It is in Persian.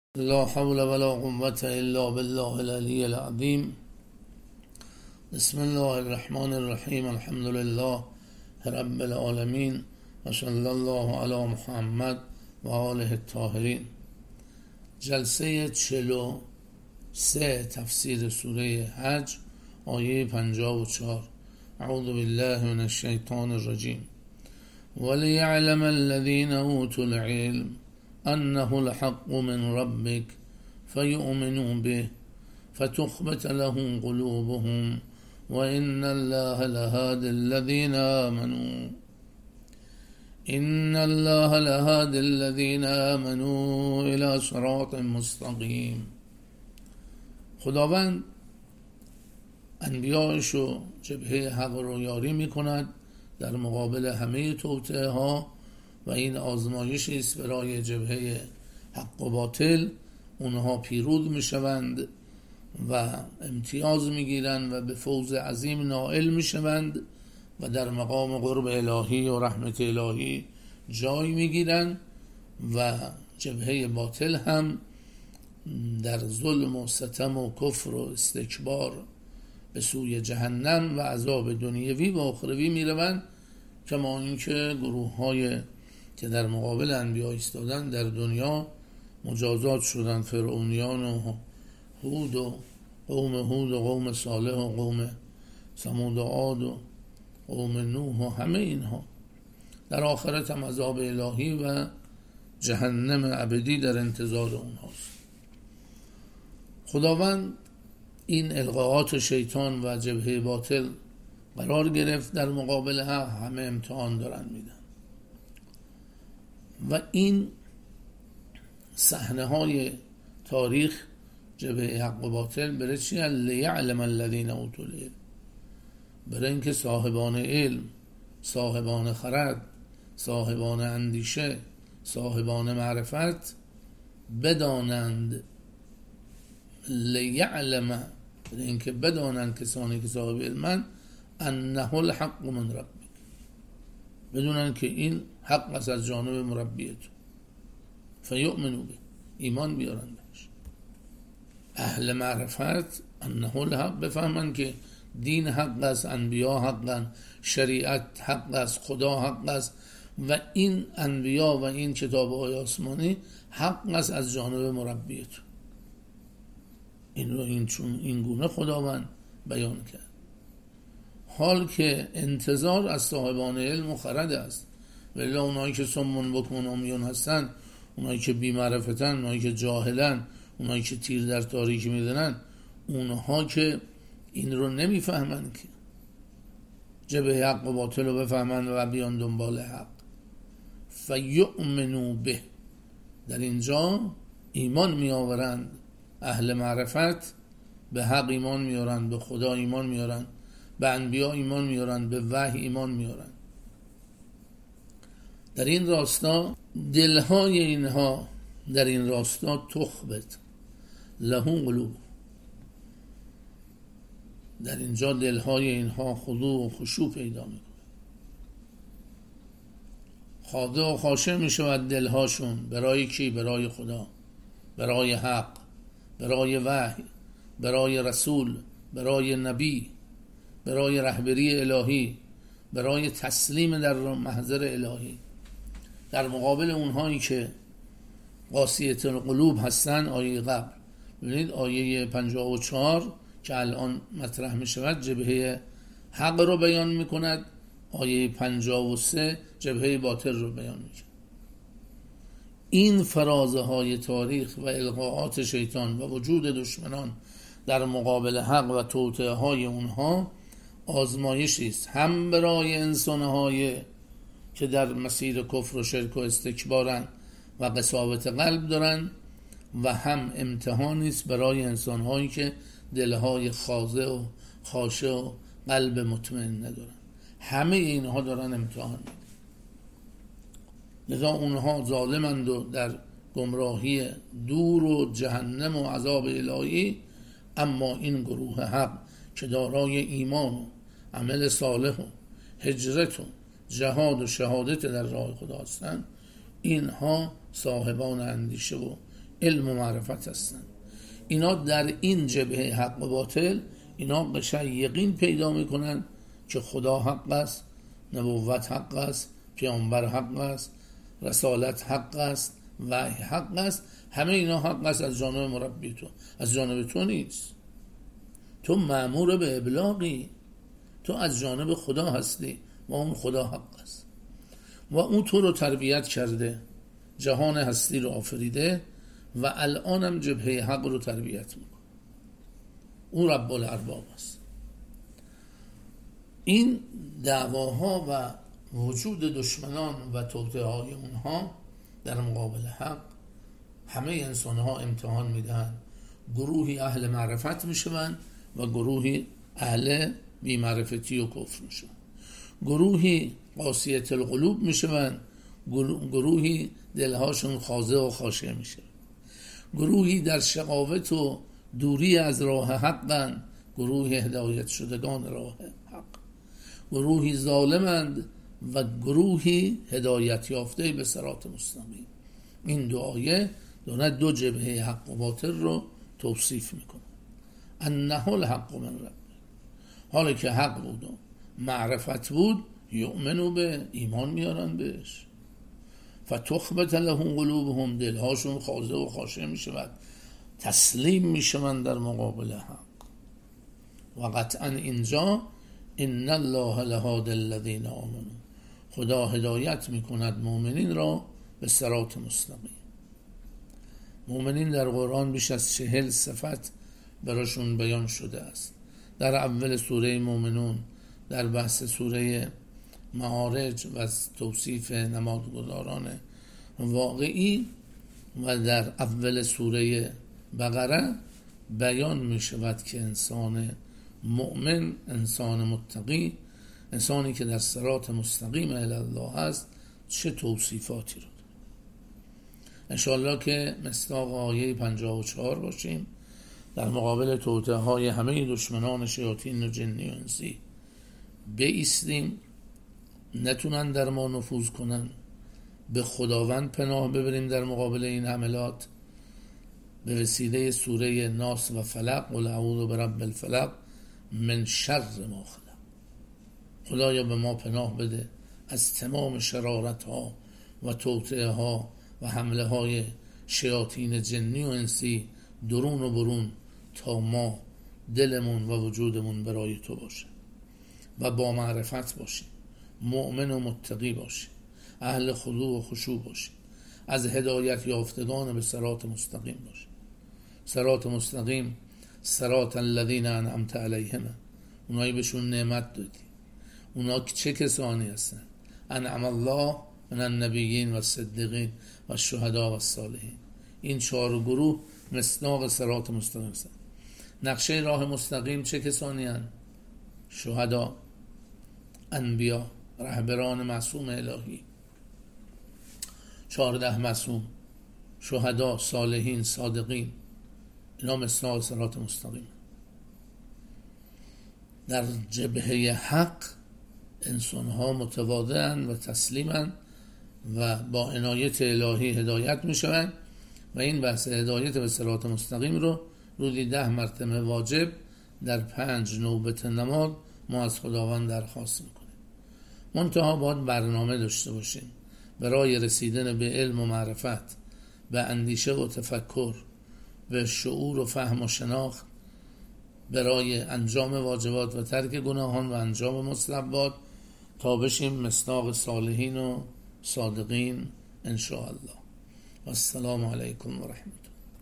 لا حول ولا قوة إلا بالله العلي العظيم. بسم الله الرحمن الرحیم. الحمد لله رب العالمین و صلی الله علی محمد و آله الطاهرین. جلسه 43 تفسیر سوره حج آیه 54. اعوذ بالله من الشیطان الرجیم. وليعلم الذين اوتوا العلم انه الحق من ربك فيؤمنوا به فتخبت له قلوبهم وإن الله لهادي الذين آمنوا إلى صراط مستقیم. خداوند انبیایشو جبهه حق رو یاری میکند در مقابل همه توطئه ها و این آزمایشی است برای جبهه حق و باطل. اونها پیروز میشوند و امتیاز میگیرند و به فوز عظیم نائل میشوند و در مقام قرب الهی و رحمت الهی جای میگیرند و جبهه باطل هم در ظلم و ستم و کفر و استکبار به سوی جهنم و عذاب دنیوی و اخروی میروند، کما اینکه گروه های که در مقابل انبیا ایستادن در دنیا مجازات شدند، فرعونیان و هود و قوم صالح و قوم ثمود و عاد و قوم نوح و همه اینها. در آخرت هم عذاب الهی و جهنم ابدی در انتظار اونهاست. خداوند این القاءات شیطان و جبهه باطل قرار گرفت در مقابل همه امتحان دارن میدن و این صحنه های تاریخ جبهه حق و باطل برای چی؟ لیعلم الذین اوتوا العلم، برای اینکه صاحبان علم، صاحبان خرد، صاحبان اندیشه، صاحبان معرفت بدانند. لیعلم، برای اینکه بدانند کسانی که صاحب علمند، انه الحق من ربک، بدونن که این حق است از جانب مربیت. فیؤمنوا به، ایمان بیارن بهش. اهل معرفت انه الحق بفهمن که دین حق است، انبیا حق است، شریعت حق است، خدا حق است و این انبیا و این کتاب‌های آسمانی حق است از جانب مربیت. این رو این گونه خداوند بیان کرد. حال که انتظار از صاحبان علم و خرد است، ولی اونایی که سمون بکمون امیون هستن، اونایی که بی‌معرفتن، اونایی که جاهلن، اونایی که تیر در تاریکی میزنن، اونها که این رو نمیفهمن که جبهه حق و باطل رو بفهمن و بیان دنبال حق. فیؤمنوا به، در اینجا ایمان میآورند. اهل معرفت به حق ایمان میارند، به خدا ایمان میارند، به انبیا ایمان میارند، به وحی ایمان میارند. در این راستا دلهای اینها در این راستا تخبت لهم قلوب، در اینجا دلهای اینها خضوع و خشوع پیدا میکنه، خاضع و خاشع میشود دلهاشون. برای کی؟ برای خدا، برای حق، برای وحی، برای رسول، برای نبی، برای رهبری الهی، برای تسلیم در محضر الهی. در مقابل اونهایی که قاسیت القلوب هستن، آیه قبل ببینید، آیه 54 که الان مطرح می شود جبهه حق رو بیان می کند، آیه 53 جبهه باطل رو بیان می کند. این فرازه های تاریخ و القاءات شیطان و وجود دشمنان در مقابل حق و توطئه های اونها آزمایشی است، هم برای انسان‌های که در مسیر کفر و شرک و استکبارن و قساوت قلب دارن، و هم امتحانی است برای انسان‌هایی که دلهای خاضع و خاشع و قلب مطمئن ندارن. همه اینها دارن امتحان میدن. لذا اونها ظالمند و در گمراهی دور و جهنم و عذاب الهی. اما این گروه حق که دارای ایمان و عمل صالح و هجرت و جهاد و شهادت در راه خدا هستند، اینها صاحبان اندیشه و علم و معرفت هستند. اینا در این جبهه حق و باطل اینا قشنگ یقین پیدا میکنن که خدا حق است، نبوت حق است، پیامبر حق است، رسالت حق است، وحی حق است. همه اینا حق است از جانب مربی تو، از جانب تو نیست. تو مأمور به ابلاغی، تو از جانب خدا هستی و اون خدا حق است و اون تو رو تربیت کرده، جهان هستی رو آفریده و الانم جبهه حق رو تربیت میکنه. اون رب الارباب است. این دعواها و وجود دشمنان و توطئه های اونها در مقابل حق همه انسان ها امتحان میدن. گروهی اهل معرفت میشن و گروهی اهل بی‌معرفتی و کفر میشن. گروهی قاسیة القلوب میشن، گروهی دلهاشون خاضع و خاشع میشه. گروهی در شقاوت و دوری از راه حقن، گروهی هدایت شدگان راه حق. گروهی ظالمند و گروهی هدایت یافته به صراط مستقیم. این دو آیه دو جبهه حق و باطل رو توصیف میکنه. انه الحق من رب، حالا که حق بود و معرفت بود یؤمنو به ایمان میارن بهش. فتخبت لهم قلوبهم، دلهاشون خاضع و خاشع میشود، تسلیم میشوند در مقابل حق. و قطعا اینجا ان الله لهادی الذین آمنوا، خدا هدایت میکند مؤمنین را به صراط مستقیم. مؤمنین در قرآن بیش از 40 صفت براشون بیان شده است. در اول سوره مومنون، در بحث سوره معارج و توصیف نمازگزاران واقعی، و در اول سوره بقره بیان می شود که انسان مؤمن، انسان متقی، انسانی که در صراط مستقیم الی الله است چه توصیفاتی رو داره. انشاءالله که مصداق آیه 54 باشیم، در مقابل توطئه های همه دشمنان شیاطین و جنی و انسی بایستیم، نتونن در ما نفوذ کنن، به خداوند پناه ببریم در مقابل این حملات به وسیله سوره ناس و فلق، قل اعوذ برب الفلق من شر ما خلق. خدایا به ما پناه بده از تمام شرارت ها و توطئه ها و حمله های شیاطین جنی و انسی درون و برون، تا ما دلمون و وجودمون برای تو باشه و با معرفت باشیم، مؤمن و متقی باشیم، اهل خضوع و خشوع باشیم، از هدایت یافتگان به صراط مستقیم باشیم. صراط مستقیم صراط الذین انعمت علیهم، اونایی بهشون نعمت دادی. اونا چه کسانی هستن؟ انعم الله من النبیین و الصدیقین و الشهداء و الصالحین. این 4 گروه مصداق صراط مستقیم هستن. نقشه راه مستقیم چه کسانی هستند؟ شهدا، انبیا، رهبران معصوم الهی، 14 معصوم، شهدا، صالحین، صادقین. اینا مصداق صراط مستقیم. در جبهه حق انسان‌ها متواضع‌اند و تسلیم‌اند و با عنایت الهی هدایت می‌شوند و این بحث هدایت به صراط مستقیم رو روزی 10 مرتبه واجب در 5 نوبت نماز ما از خداوند درخواست میکنیم. منتها باید برنامه داشته باشیم برای رسیدن به علم و معرفت، به اندیشه و تفکر، به شعور و فهم و شناخت، برای انجام واجبات و ترک گناهان و انجام مستحبات، تا بشیم مصداق صالحین و صادقین ان شاء الله. و السلام علیکم و رحمت الله.